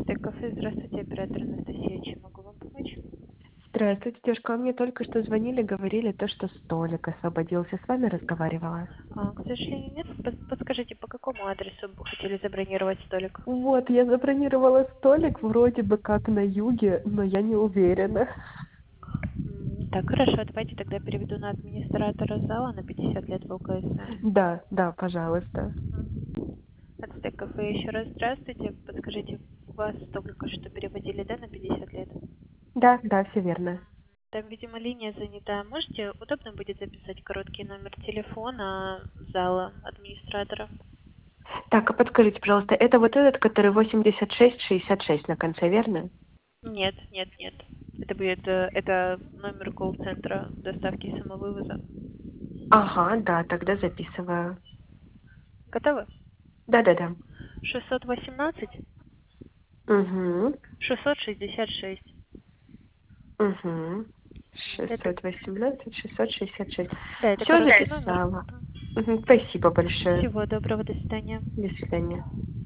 Ацтек-кафе. Здравствуйте, оператор Анастасия. Чем могу вам помочь? Здравствуйте, девушка. Мне только что звонили, говорили то, что столик освободился. С вами разговаривала. К сожалению, нет. Подскажите, по какому адресу бы хотели забронировать столик? Вот, я забронировала столик вроде бы как на юге, но я не уверена. Так, хорошо, давайте тогда переведу на администратора зала на 50 лет в ЛКСМ. Да, да, пожалуйста. Ацтек-кафе, еще раз здравствуйте. Подскажите, у вас только что переводили, да, на 50 лет? Да, да, все верно. Там, видимо, линия занята. Можете, удобно будет записать короткий номер телефона зала администратора? Так, а подскажите, пожалуйста, это вот этот, который 8666 на конце, верно? Нет, нет, нет. Это номер колл-центра доставки и самовывоза. Ага, да, тогда записываю. Готовы? Да-да-да. 618 Угу, 666. угу. Это, 618, 666. да, это Все короткий номер. записала. Мгм, спасибо большое. Всего доброго, до свидания. До свидания.